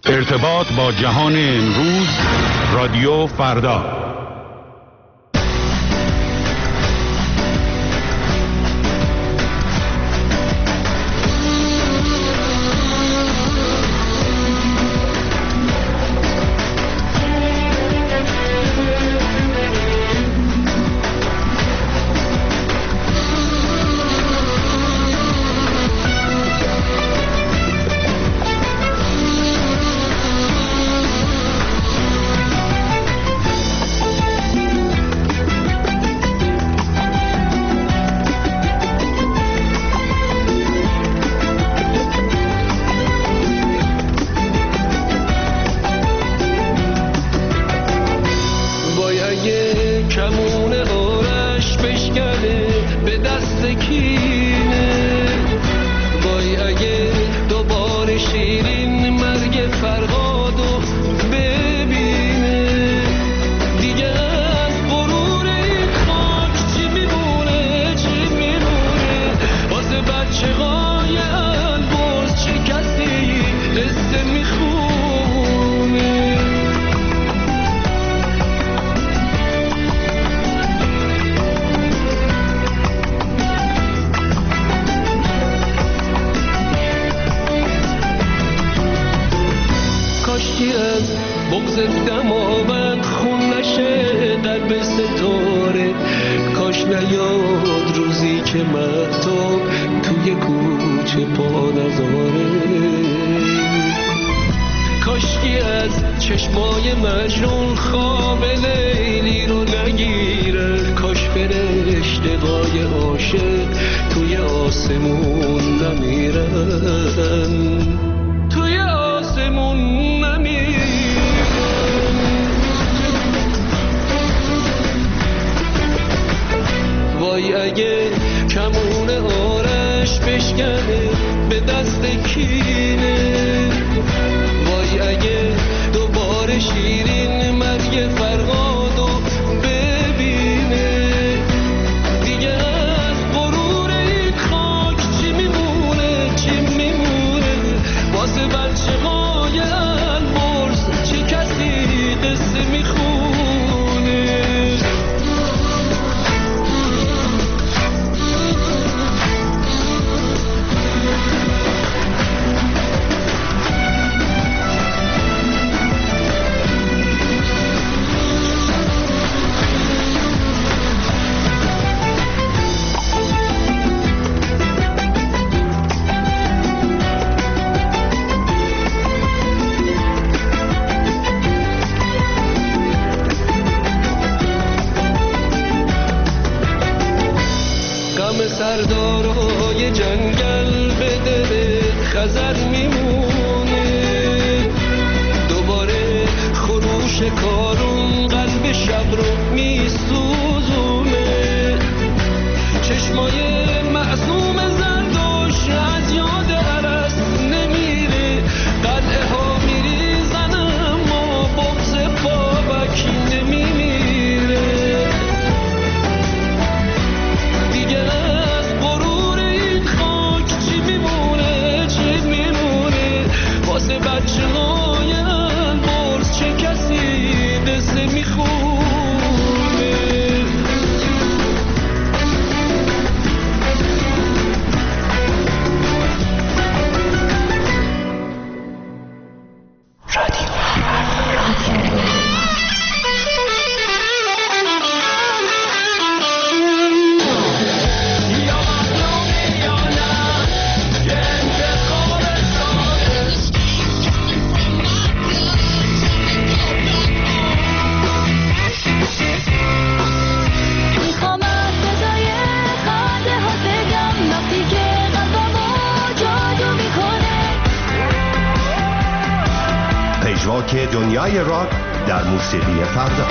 ارتباط با جهان امروز، رادیو فردا. دنیای راک در موسیقی فردا.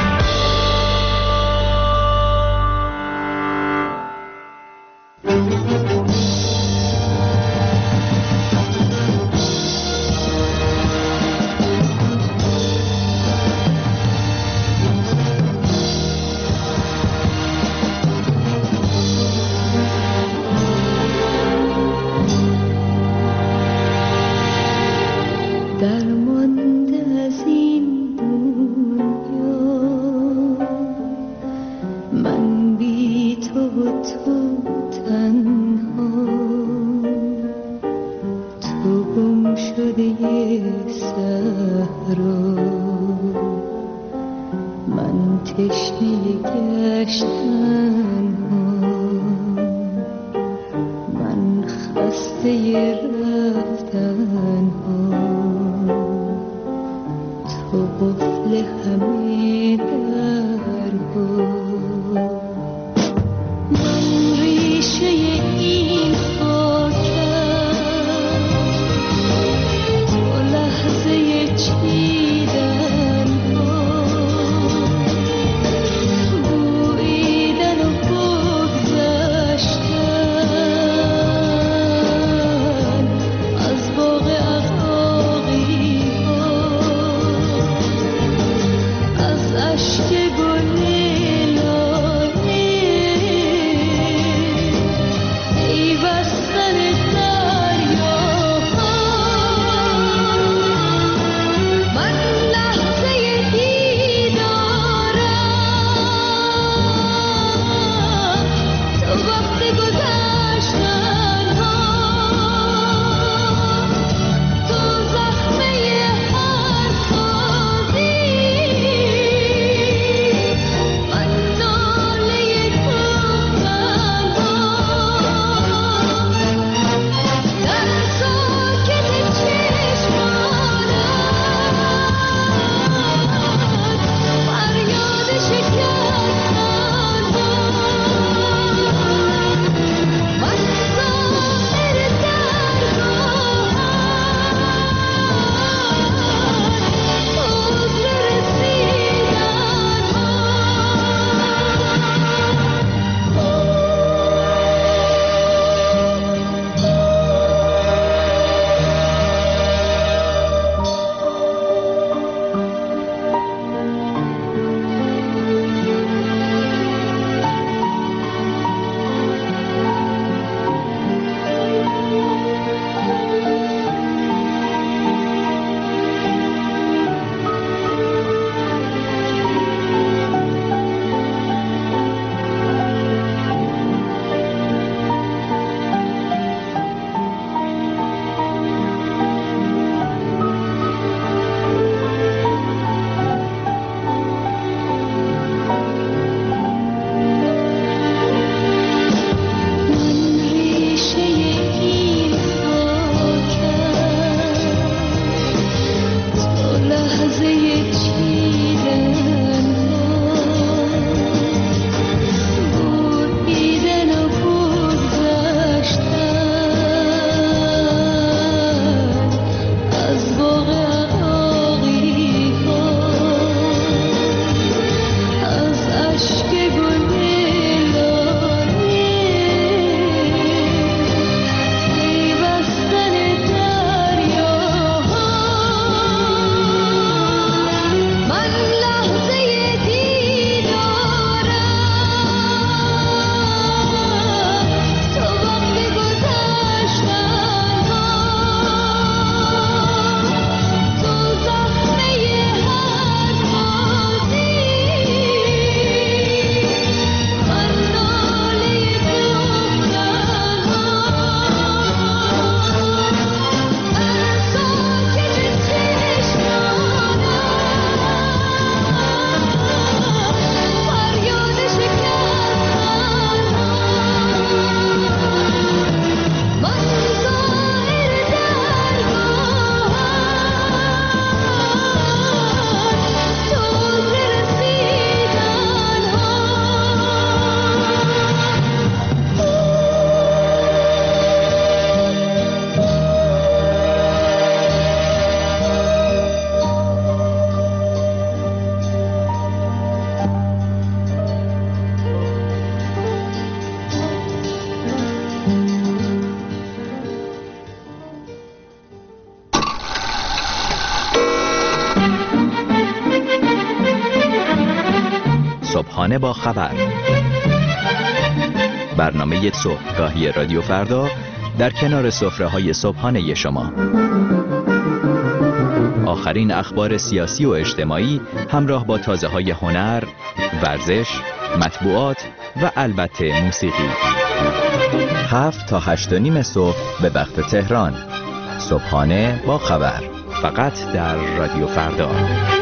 درمان پرده صحرا من تشنه گشتن من خسته رفتن تو قفل همه درها من ریشه این صبحانه با خبر، برنامه صبحگاهی رادیو فردا در کنار سفره‌های صبحانه شما. آخرین اخبار سیاسی و اجتماعی همراه با تازه‌های هنر، ورزش، مطبوعات و البته موسیقی. 7 تا 8:30 صبح به وقت تهران. صبحانه با خبر، فقط در رادیو فردا.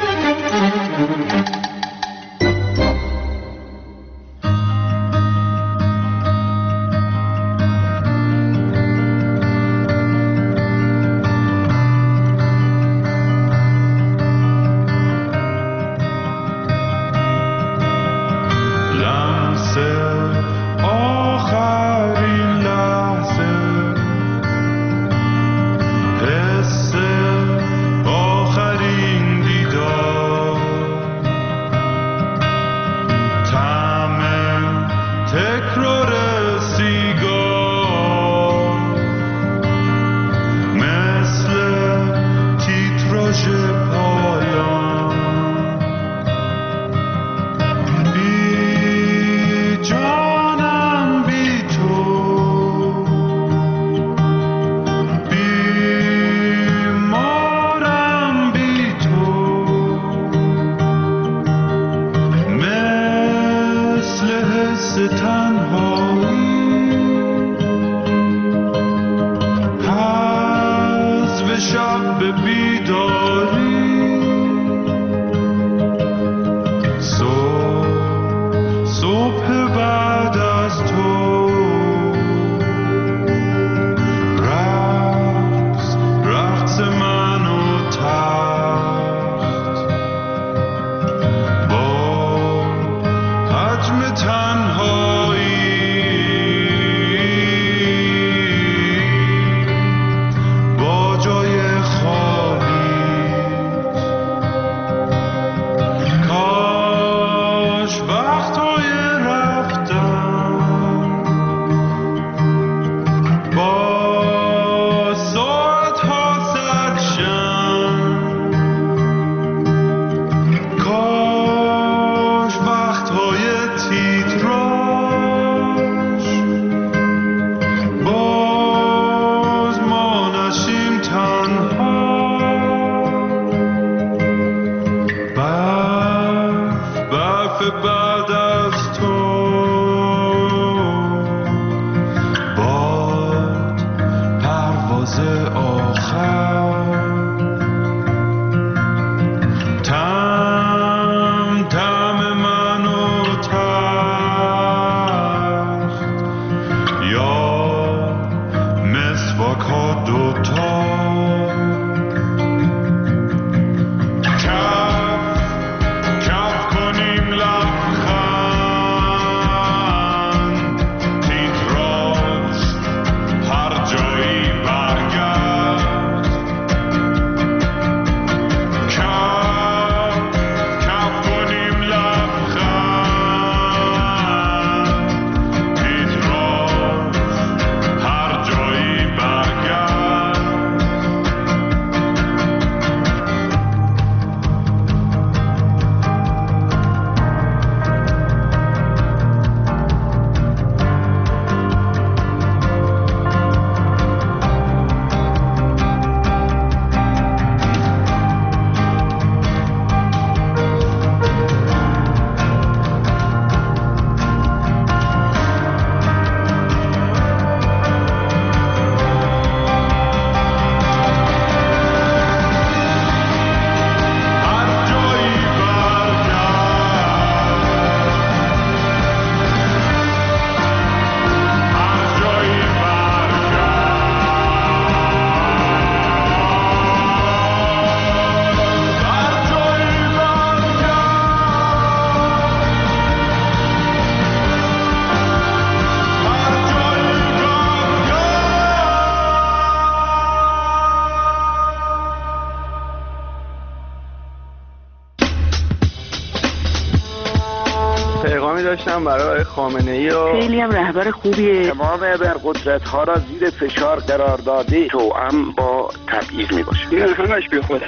داشتم برای خامنه‌ای و خیلی هم رهبر خوبیه. تمام ابرقدرت‌ها را زیر فشار قرار داده، توأم با تبعیض میباشه. این همش بیخوده.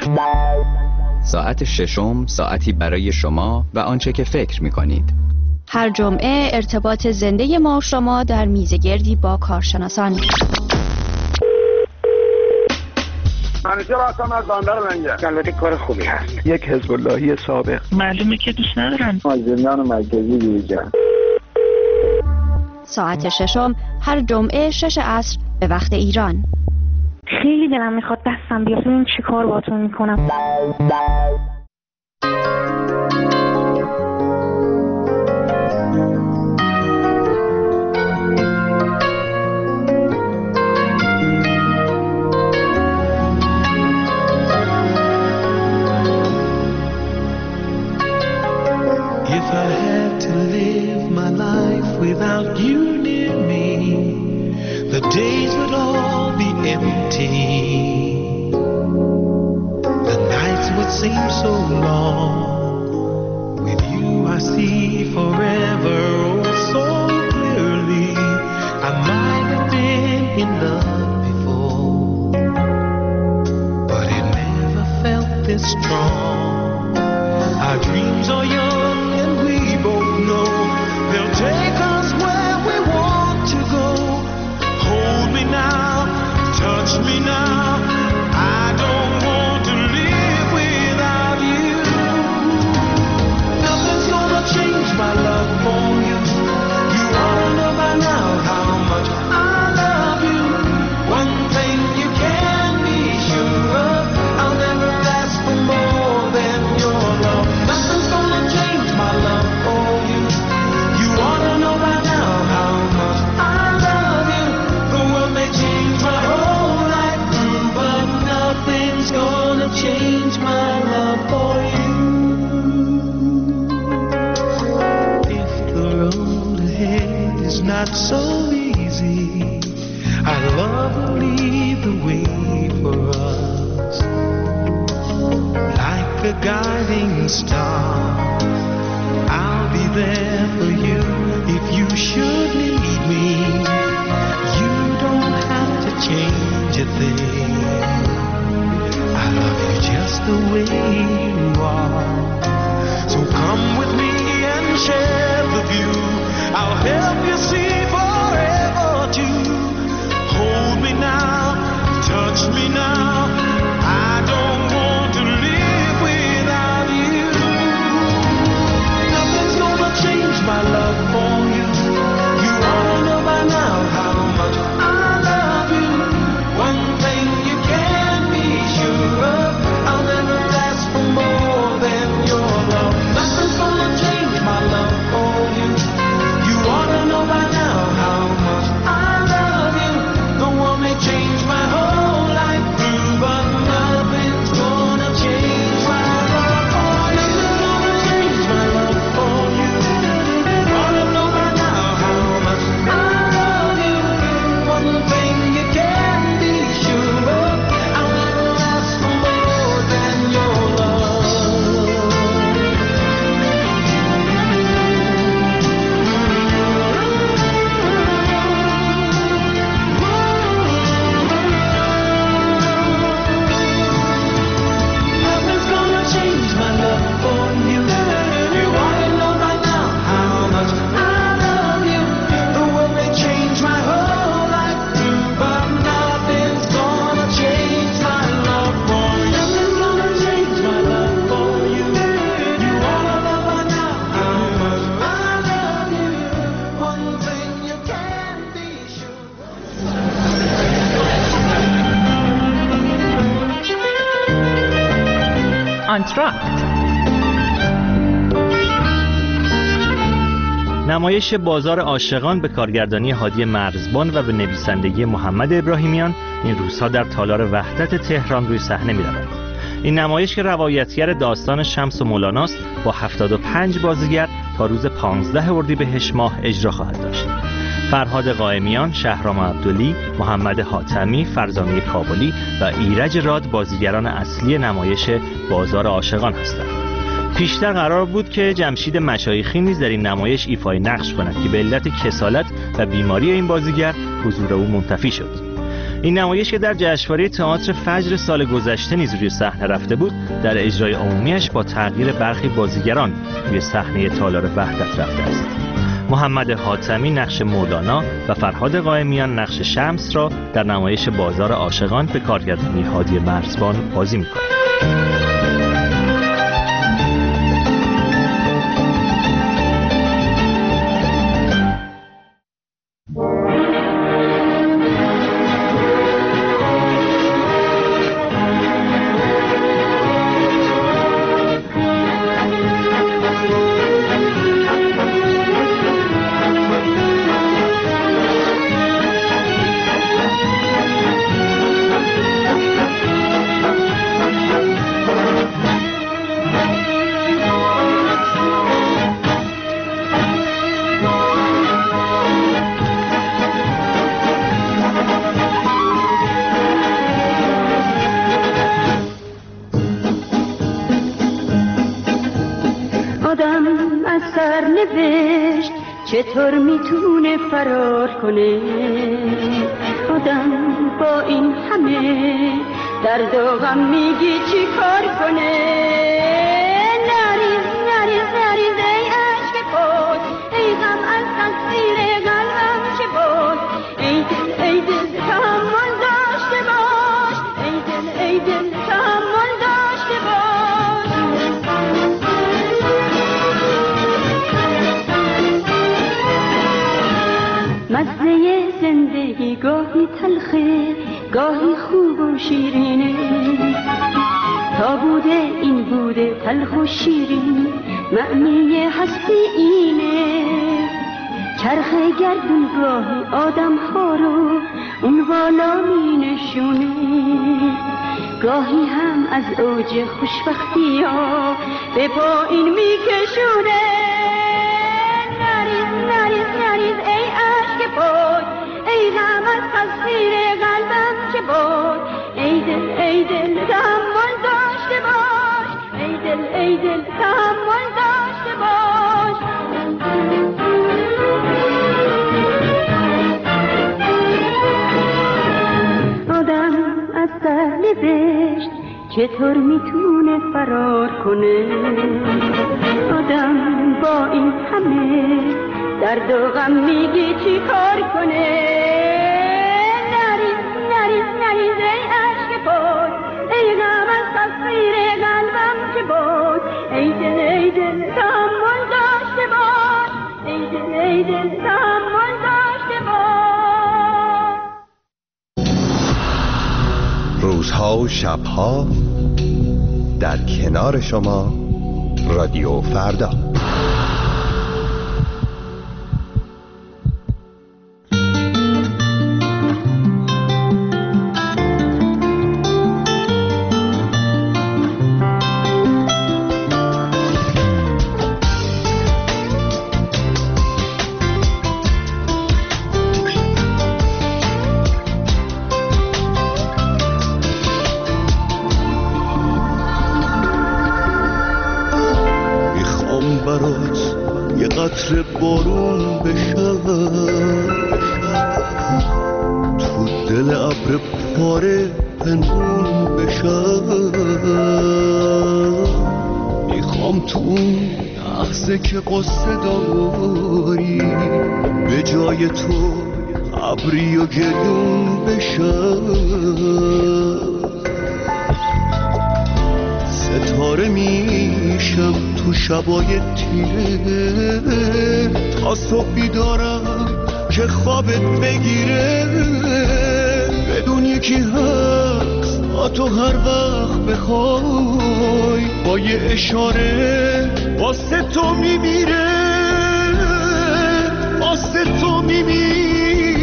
ساعت ششم، ساعتی برای شما و آنچه که فکر می‌کنید. هر جمعه ارتباط زنده ما و شما در میزگردی با کارشناسان. منیجر هستم از بندر منجر. البته کار خوبی هست. یک حزب اللهی سابق. معلومه که دوست ندارن. زندان مرکزی بیرجان. ساعت ششم هر جمعه 6 عصر به وقت ایران. خیلی دلم میخواد دستم بیاد ببین چی کار باهاتون میکنم. If I had to live my life without you near me, the days would all be empty. The nights would seem so long. With you I see forever oh so clearly. I might have been in love before, but it never felt this strong. Our dreams are young and we both know they'll take us where we want to go. Hold me now, touch me now. I don't want to live without you. Nothing's gonna change my love for you. You ought to know by now how much I love you. One thing you can be sure of, I'll never ask for more than your love. Nothing's gonna change my love for you. You ought to know by now how much I love you. The world may change my whole life through, but nothing's gonna change my love for you. If the road ahead is not so easy, I'd love to lead the way for us. Like a guiding star, I'll be there for you if you should need me. You don't have to change a thing. I love you just the way you are. So come with me and share the view. I'll help you see forever too. Hold me now, touch me now. I don't want to live without you. Nothing's gonna change my love for you. You ought to know by now how much I love you. One thing you can be sure of, I'll never ask for more than your love. Nothing's gonna change my love for you. You ought to know by now how much I love you. The world may change my whole life through, but nothing's gonna change my love for you. Nothing's gonna change my love for you. You ought to know by now how much I love you. One thing you can be sure of, I'll never ask for more than your love. Nothing's gonna change my love for you. You ought to know by now how much I love you. The world may change my whole life through, but nothing's gonna change my love for you. Nothing's gonna change my love for you. You ought to know by now how much I love you. One thing you can be sure آنتراکت، نمایش بازار عاشقان به کارگردانی هادی مرزبان و به نویسندگی محمد ابراهیمیان این روزها در تالار وحدت تهران روی صحنه می‌رود. این نمایش که روایتگر داستان شمس و مولاناست با 75 بازیگر تا روز 15 اردیبهشت ماه اجرا خواهد داشت. فرهاد قائمیان، شهرام عبدلی، محمد حاتمی، فرزانه کابلی و ایرج راد بازیگران اصلی نمایش بازار عاشقان هستند. پیشتر قرار بود که جمشید مشایخی نیز در این نمایش ایفای نقش کند که به علت کسالت و بیماری این بازیگر حضور او منتفی شد. این نمایش که در جشنواره تئاتر فجر سال گذشته نیز روی صحنه رفته بود، در اجرای عمومیش با تغییر برخی بازیگران روی صحنه تالار وحدت رفته است. محمد حاتمی نقش مولانا و فرهاد قائمیان نقش شمس را در نمایش بازار عاشقان به کارگردانی هادی مرزبان بازی می‌کنند. سرنوشت چطور میتونه فرار کنه؟ آدم با این همه درد و غم میگی چی کار کنه؟ نریز نریز نریز ای عشق پاک، ای غم از تقصیر قلبم چه بود؟ ای دل تحمل داشته باش، ای دل تحمل داشته باش. مزه زندگی گاهی تلخه گاهی خوب و شیرینه، تا بوده این بوده تلخ و شیرین، معنی هستی اینه. چرخ گردون گاهی آدم ها رو اون بالا می نشونه، گاهی هم از اوج خوشبختی ها به پایین می کشونه. نریز نریز نریز ای عشق پاک، ای غم از تقصیر قلبم چه بود؟ ای دل تحمل داشته باش، ای دل تحمل داشته باش. آدم از سرنوشت چطور میتونه فرار کنه؟ آدم با این همه درد و غم میگی چی کار کنه؟ نریز نریز نریز ای عشق پاک، ای غم از تقصیر قلبم چه بود؟ ای دل تحمل داشته باش، ای دل تحمل داشته باش. روزها و شبها در کنار شما رادیو فردا. قطره بارون بشم تو دل ابر پاره پنهون بشم. میخوام تو اون لحظه که قصه داری به جای تو ابری و گریون بشم. ستاره میشم تو شبای تیره تا صبح بیدارم که خوابت بگیره. بدون یکی هست تا تو هر وقت بخوای با یه اشاره واسه تو میمیره، واسه تو میمیره.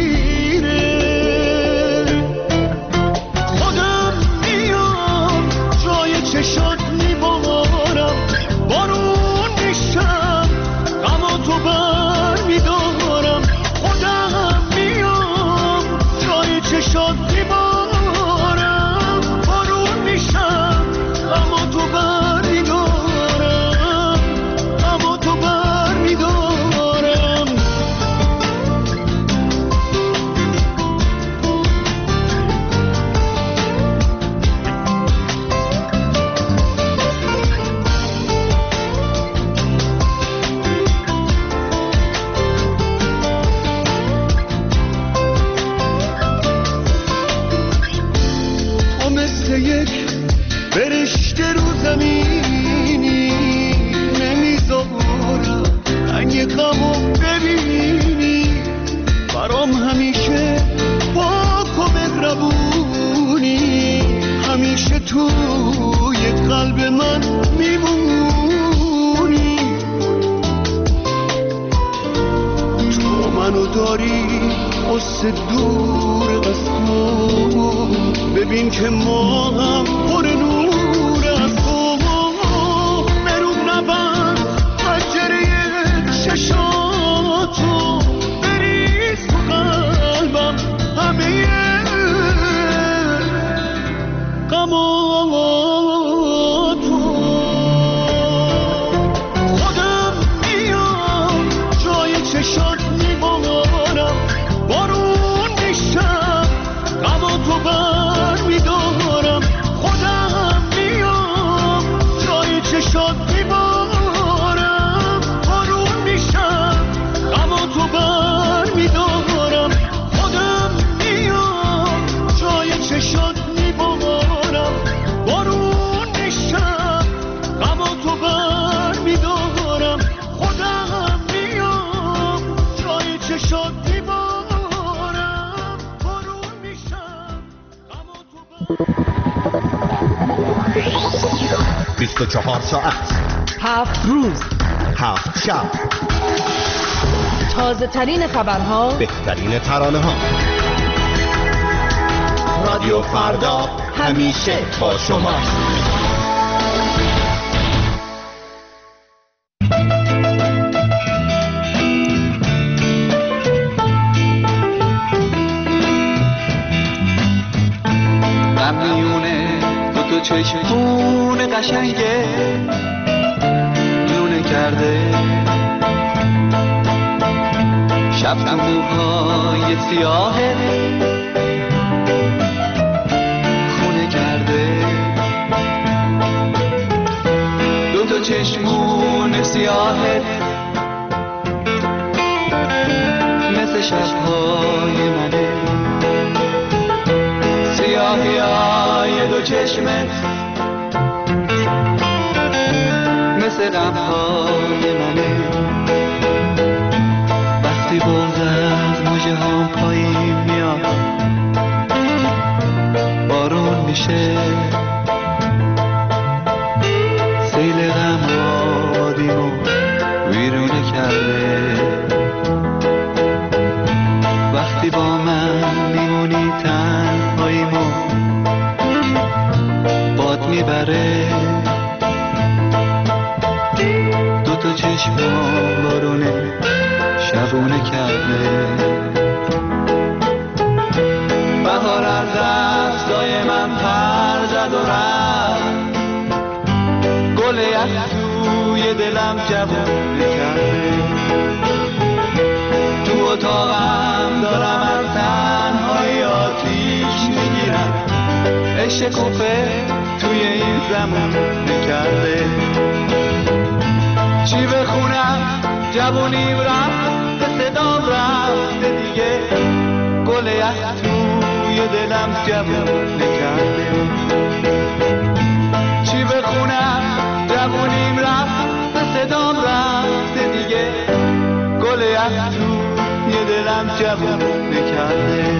خودم میام جای چشات میبارم، بارون میشم غم تو بر میدارم. خودم میام جای چشات میبارم، بارون میشم غم تو بر میدارم، غم تو بر میدارم. یک فرشته رو زمینی نمیذارم رنگ غمو ببینی، برام همیشه پاک و مهربونی، همیشه توی قلب من میمونی. تو منو داری قصه دور از تو، ببین که ما هم پر نور از تو. مرون نبند پنجره چشاتو، بریز تو قلبم همه غماتو. خودم میام 24 ساعت، 7 روز، 7 شب، تازه ترین خبرها، بهترین ترانه ها. رادیو فردا همیشه با شما. تو چشمون قشنگه لونه کرده، شب تو موهای سیاهه خونه کرده، دو چشمون سیاهه مثل شبهای منه، سیاهی های دو چشمت مثل غمهای منه، وقتی بغض از موجه هم پایین میاد بارون میشه، سیل غم آبادیمو ویرونه کرده، وقتی با من میمونی تنهاییمو باد میبره، دوتا چشمم بارونه شبونه کرده، بهار از دستای من پر زد و رفت، گل یخ توی دلم جوونه کرده، تو اتاقم دارم از تنهایی آتیش میگیرم، عشق کوفه توی این زمان نکرده، چی بخونم جوونیم رفت به صدام رفته دیگه، گل یخ توی دلم جوون نکرده، چی بخونم جوونیم رفت به صدام رفته دیگه، گل یخ توی دلم جوون نکرده.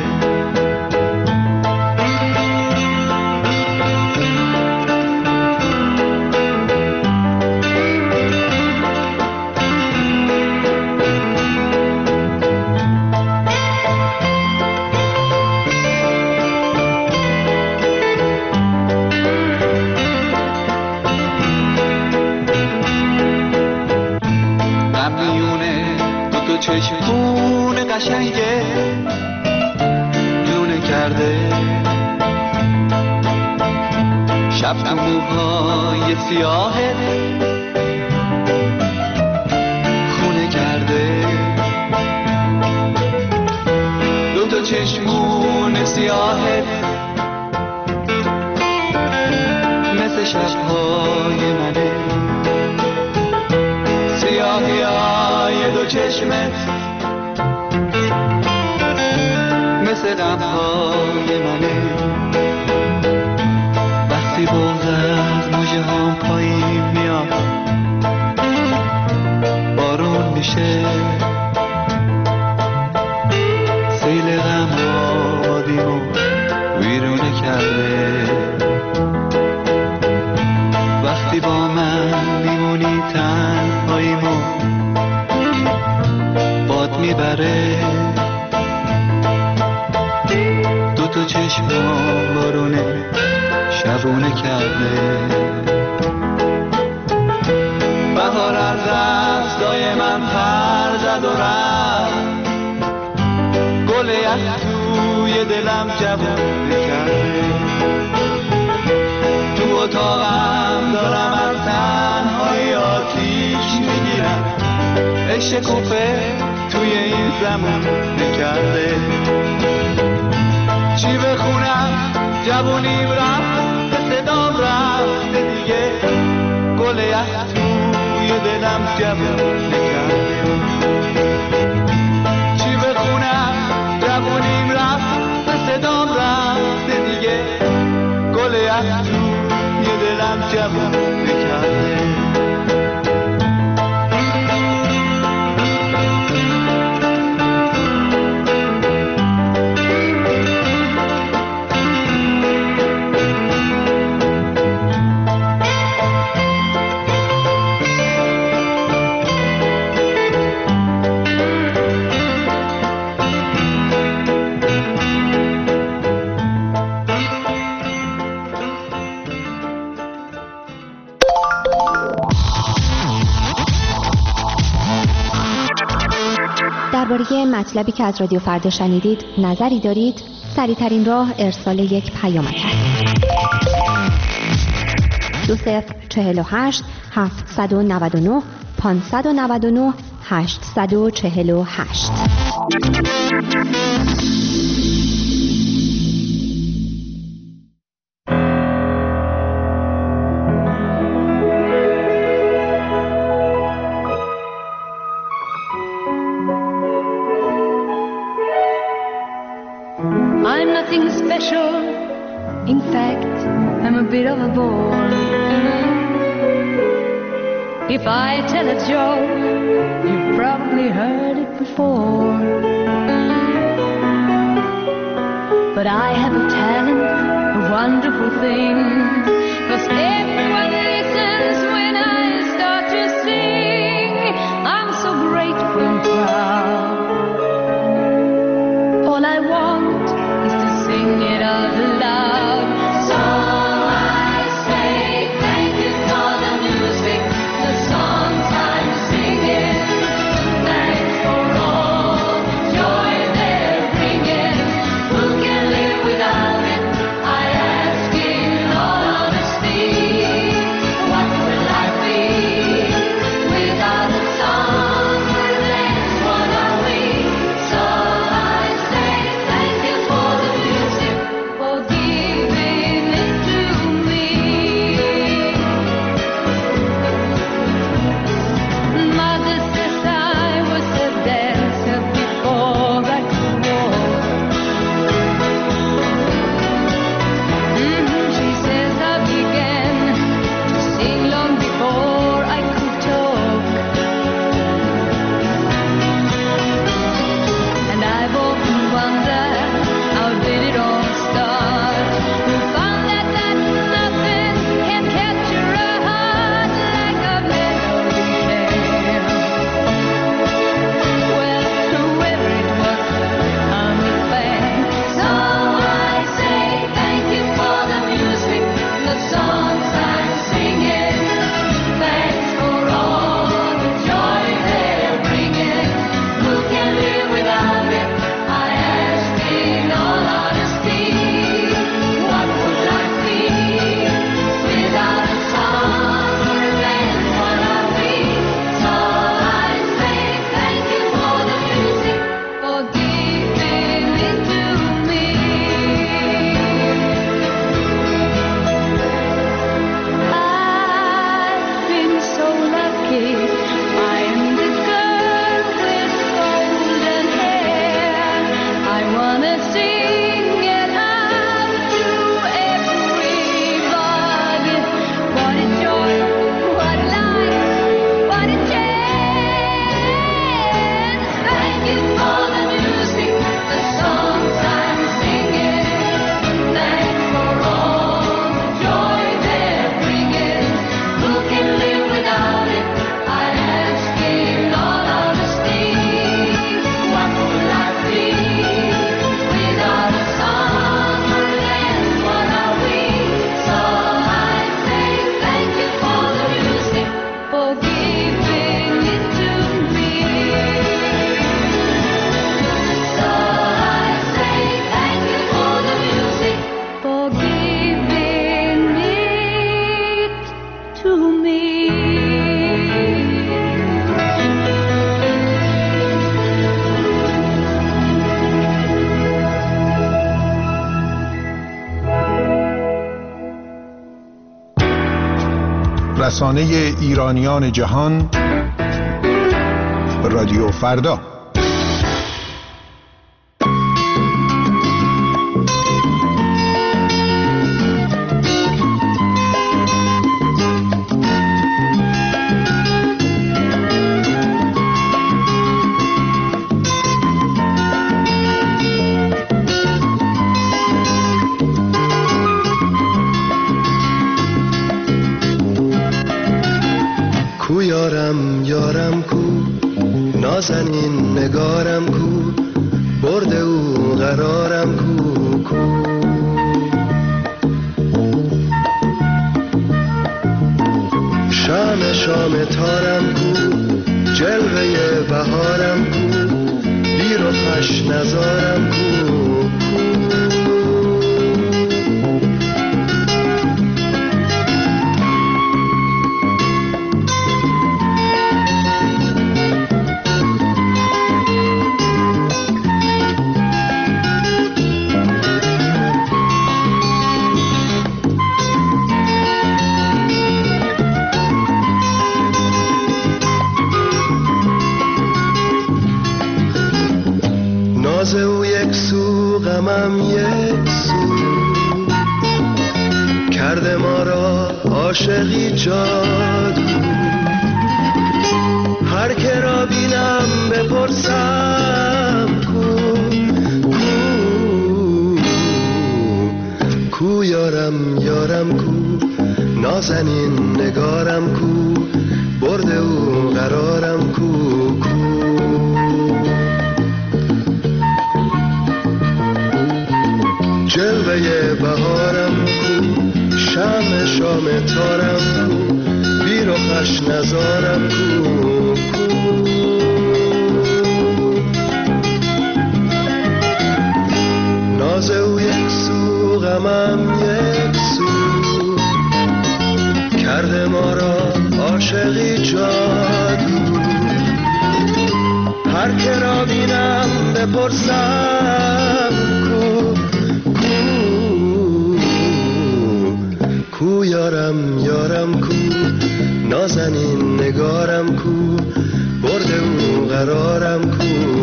چشمون قشنگه لونه کرده، شب تو موهای سیاهه خونه کرده، دوتا چشمون سیاهه مثل شبهای منه، سیاهی های دو چشمت مثل غمهای منه، وقتی بغض از موجه هم پایین میاد بارون میشه، سیل غم آبادیمو ویرونه کرده، وقتی با من میمونی تنهاییمو باد میبره، دوتا چشمم بارونه شبونه کرده، بهار از دستای من پر زد و رفت، گل یخ توی دلم جوونه کرده، تو اتاقم دارم از تنهایی آتیش میگیرم، عشق کوفه توی این زمان نکرده، چی بخونم جوونیم رفت به صدام رفته دیگه، گل یخ توی دلم جوون نکرده، چی بخونم جوونیم رفت به صدام رفته دیگه، گل یخ توی دلم جوون نکرده. درباره مطلبی که از رادیو فردا شنیدید نظری دارید؟ سریع‌ترین راه ارسال یک پیامک است. 2048 799 599 848. I'm nothing special. In fact, I'm a bit of a bore. If I tell a joke, you've probably heard it before. But I have a talent, a wonderful thing, 'cause everyone listens when I start to sing. I'm so grateful and proud. All I want is to sing it out loud. So I say thank you for the music, the songs I'm singing. Thanks for all the joy they're bringing. Who can live without it? I ask in all honesty. What will life be without the song? That's what are we? So I say thank you for the music, for giving it to me. Mother says I was a dancer before I could walk. She says I began to sing long before I could talk. And I've often wondered, how did it all start? Who found that nothing can capture a heart like a melody can? Well, whoever it was, I'm a fan. So I say thank you for the music, the songs I'm singing. Thanks for all the joy they're bringing. Who can live without it? I ask in all honesty. What would life be without a song? Then what are we? So I say thank you for the music, for giving it to me. I've been so lucky. I am the girl with golden hair. I wanna sing it out to everybody. What a joy, what life, what a chance. Thank you for the music, the songs I'm singing. Thanks for all the joy they're bringing. Who can live without it? I ask in all honesty. What would life be without a song? Then what are we? So I say thank you for the music, for giving it to me. So I say thank you for the music, for giving it to me. رسانه ایرانیان جهان، رادیو فردا. کو یارم یارم کو، نازنین نگارم کو، برده او قرارم کو کو. شام شام تارم کو، جلوه بهارم کو، بیروخش نزارم کو ناز او یک سو غمم یک سو کرده ما را عاشقی جادو هر که را بینم بپرسم کو یارم یارم کو نازنین نگارم کو برده او قرارم کو جلوه بهارم کو شم شام تارم کو بیروخش نزارم کو ناز او یک سو غمم یک سو کرده ما را عاشقی جادو هر که را بینم بپرسم کو یارم یارم کو نازنین نگارم کو برده او قرارم کو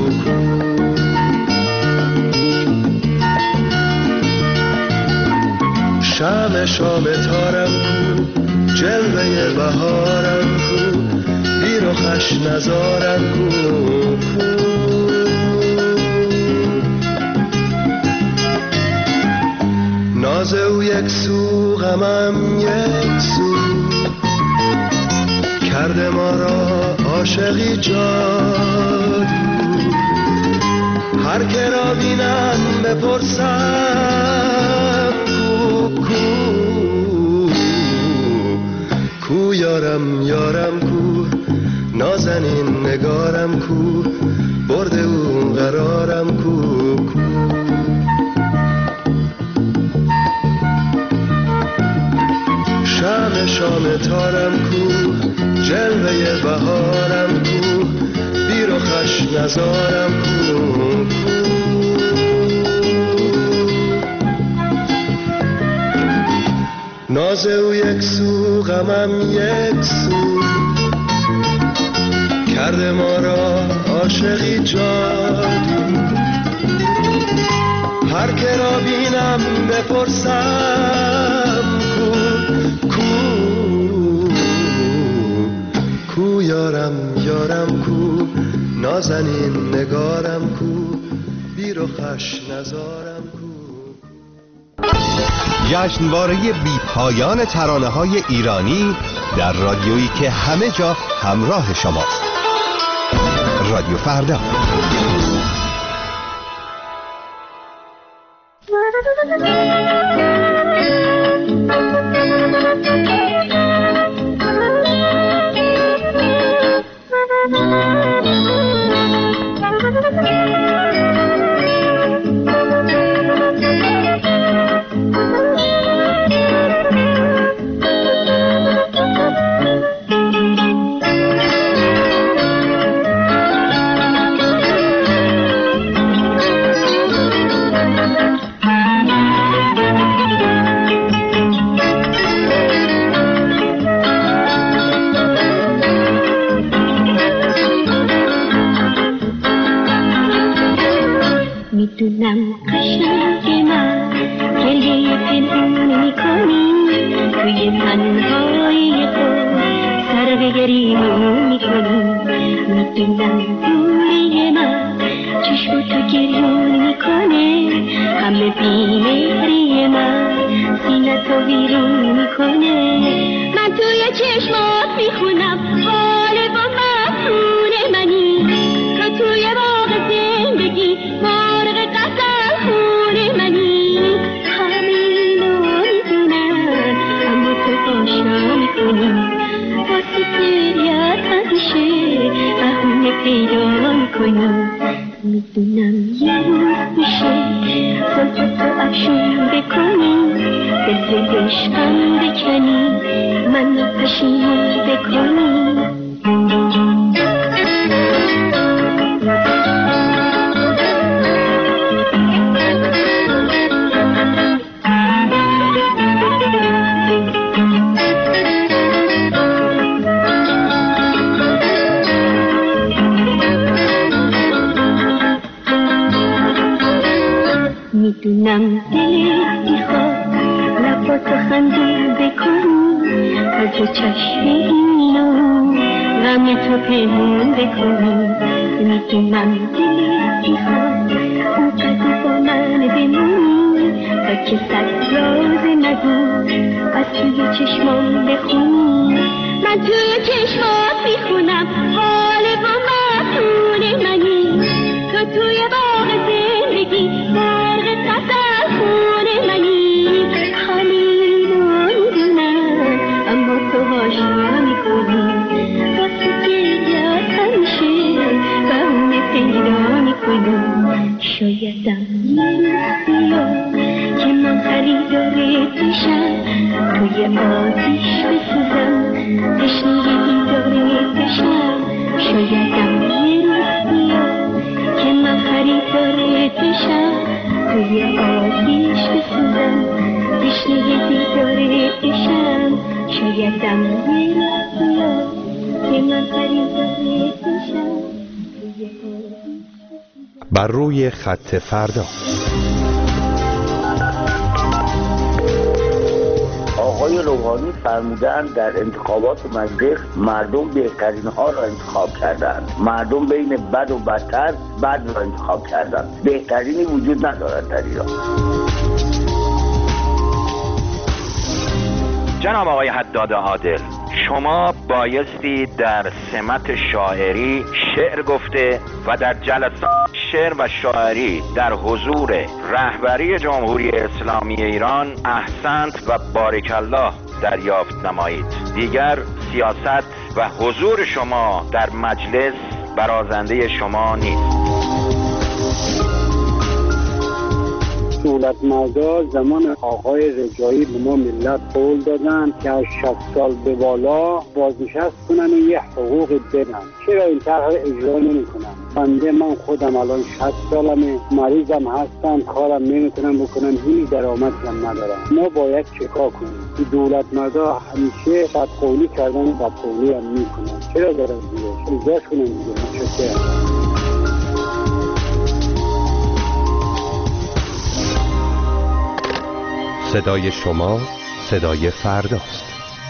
شم شام تارم کو جلوه بهارم کو بیروخش نزارم کو ناز او یک سو غمم یک سو کرده ما را عاشقی جادو هر که را بینم بپرسم کو یارم یارم کو نازنین نگارم کو برده او قرارم کو شم شام تارم کو جلوه بهارم کو بیروخش نزارم کو ناز او یک سو غمم یک سو کرده ما را عاشقی جادو هر که را بینم بپرسم کو یارم یارم کو نازنین نگارم کو بیروخش نزارم کو جشنواره بی پایان ترانه‌های ایرانی در رادیویی که همه جا همراه شماست. رادیو فردا. میدونم قشنگ من گریه پنهون میکنی توی تنهایی خود سر به گریمون میکنی میدونم دوری من چشم تو گریون میکنه همه بیمهری من سینه تو بیرون میکنه من توی چشمات میخونم حال با مفتون منی تو توی باغ زندگی مرغ قسم خون منی همه اینو میدونم اما تو آشنا میکنی واسه سریت همیشه بهونه پیدا میکنی میدونم یه روز میشه زلف تو افشون بکنی دل عشقم بکنی من پشیمون بکنی میدونم دلت میخواد لباتو خنده بکنی از چشم اینو غم تو پنهون بکنی میدونم دلت میخواد اونقدر با من بمونی تا که صد راز نگو از توی چشمام بخونی من توی چشمات میخونم حال با مفتون منی تو توی باغ زندگی برق تصور منی خالی نمیدونم اما تو هاشیا میکنی واسه گریت همیشه بهونه پیدا میکنی شایدم یه روز که من خریدارت بشم توی آتیش بسوزم تشنه دیدارت بشم شایدم یه روز که من خریدارت بشم توی آتیش بسوزم تشنه دیدارت بشم شایدم یه روز که من خریدارت بشم توی آتیش بر روی خط فردا. آقای روحانی فرمودن در انتخابات مجلس مردم بهترین ها را انتخاب کردند. مردم بین بد و بدتر بد را انتخاب کردند. بهترینی وجود ندارد در ایران. جناب آقای حداد عادل، شما بایستی در سمت شاعری شعر گفته و در جلسات شعر و شاعری در حضور رهبری جمهوری اسلامی ایران احسنت و بارک الله دریافت نمایید. دیگر سیاست و حضور شما در مجلس برازنده شما نیست. دولت مردا زمان آقای رجایی به ما ملت قول دادن که از 60 سال به بالا بازنشست کنن و یه حقوق بدن. چرا این طرح اجرا نمی کنن؟ بنده من خودم الان 60 سالمه، مریضم هستم، کارم نمیتونم بکنم، هیچ درآمدی هم ندارم. ما باید چیکار کنیم؟ این دولت مردا همیشه بدقولی کردن و بدقولی هم میکنن. چرا دارن دیگه؟ اجراش کنن دیگه. متشکرم. صدای شما صدای فرداست.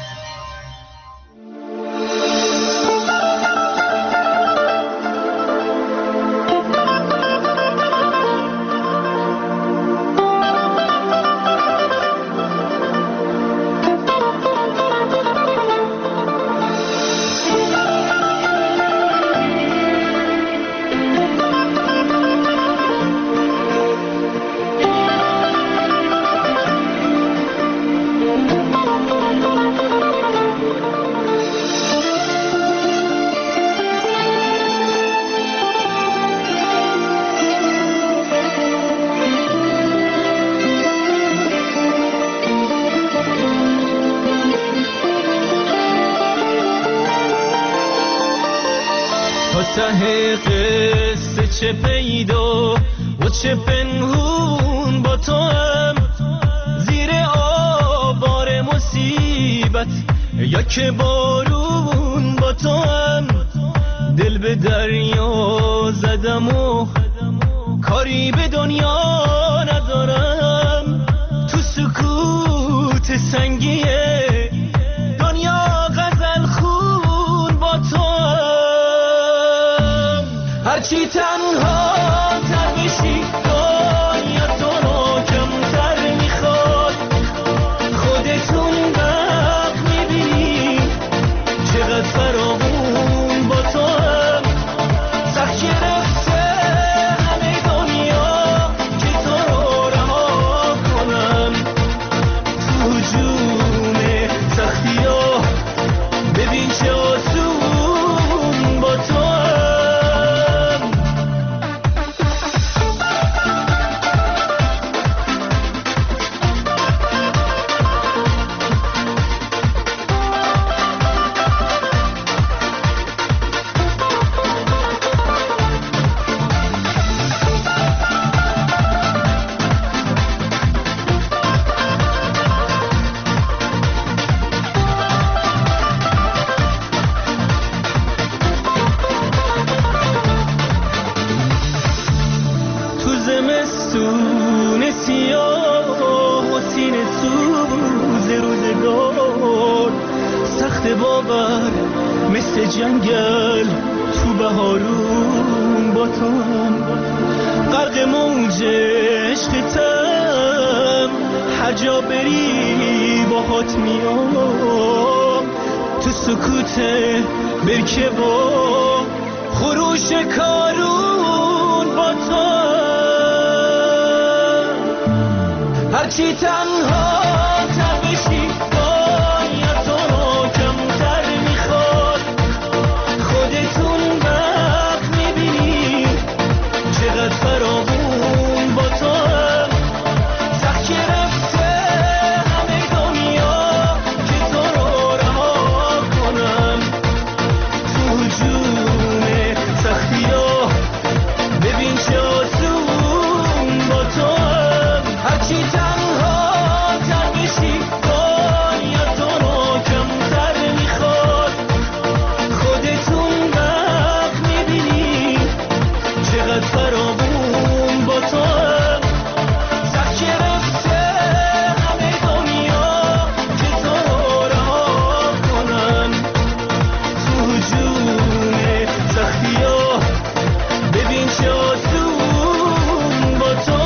ته قصه چه پیدا و چه پنهون با تو هم زیر آوار مصیبت یا که بارون با تو هم دل به دریا زدم و کاری به دنیا ندارم تو سکوت سنگیه دنیا غزل خون با تو هرچی تنها تر بشی دنیا تو رو کمتر میخواد خودتون وقت میبینی چقدر فراغون با تو هم سخت گرفته همه دنیا که تو رو رها کنم تو هجوم سختی ها ببین چه آسون با تو هم باور مثل جنگل تو بهارون با تو غرق موج عشقتم، هر جا بری باهات میام، تو سکوت برکه و خروش کارون با تو. هرچی تنها تر بشی باید تو رو کمتر میخواد، خودتون وقت میبینی چقدر فراوون با تو. سخت گرفته همه دنیا که تو رو رها کنم، تو هجوم سختی ها ببین چه آسون با تو. هرچی تنها تر بشی باید تو رو کمتر میخواد، خودتون وقت میبینی چقدر فراوون با تو. سخت گرفته همه دنیا که تو رو رها کنن، تو هجوم سختی ها ببین چه آسون با تو.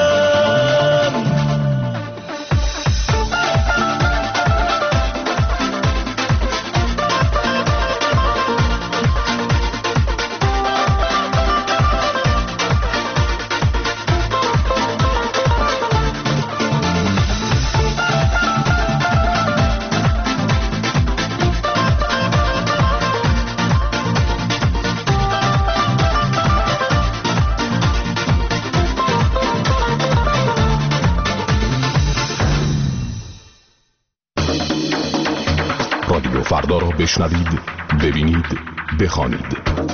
رادیو فردا را بشنوید، ببینید، بخوانید.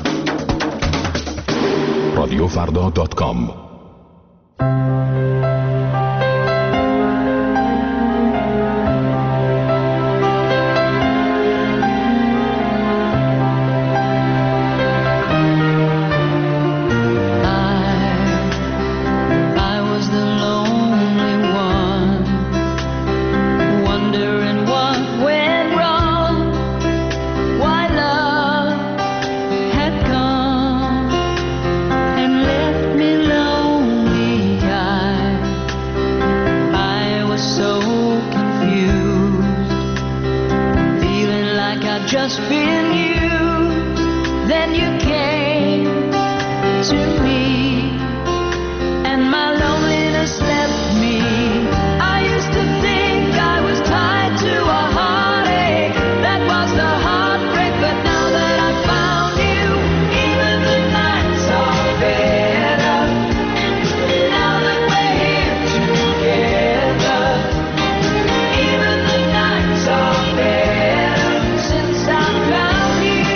رادیوفردا.com. I was the lonely one, wondering what went wrong, why love had come and left me lonely. I was so confused, feeling like I'd just been used. Then you came to me, and my loneliness left me. I used to think I was tied to a heartache that was the heartbreak, but now that I found you, even the nights are better. Now that we're here together, even the nights are better since I found you.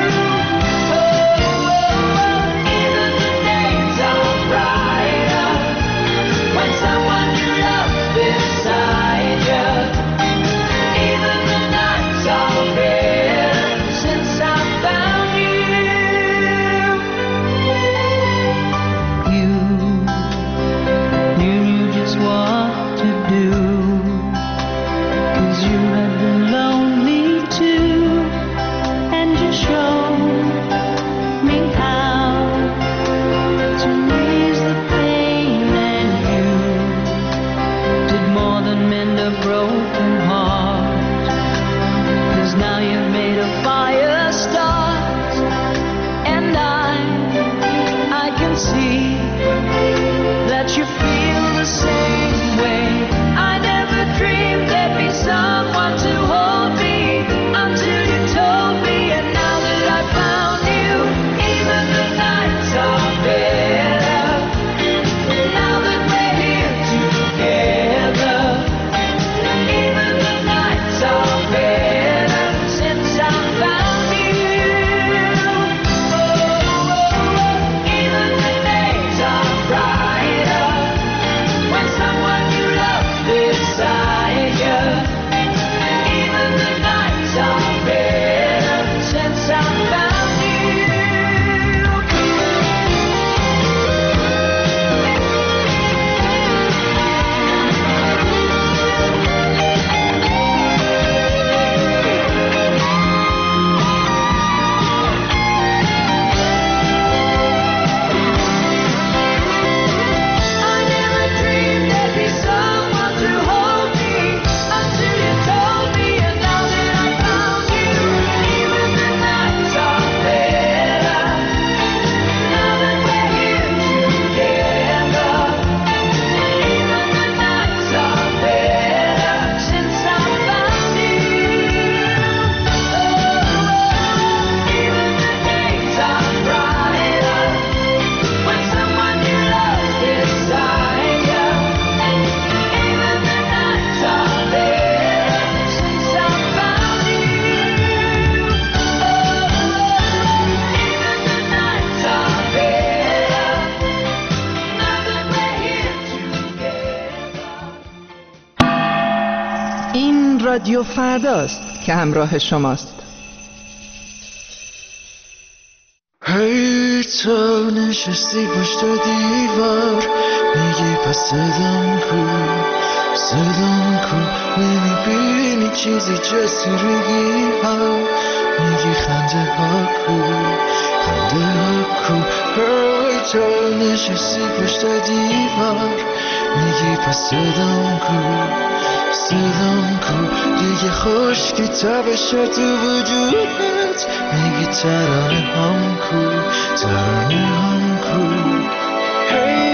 Oh, even the days are brighter. رادیو فرداست که همراه شماست. هی تو نشستی پشت دیوار، میگی پس صدام کو نمیبینی چیزی جسورگی ها، میگی خنده ها کو هی تو نشستی پشت دیوار، میگی پس صدام کو دیگه خشکی تبشه تو وجودت، میگی ترانه هم کو هی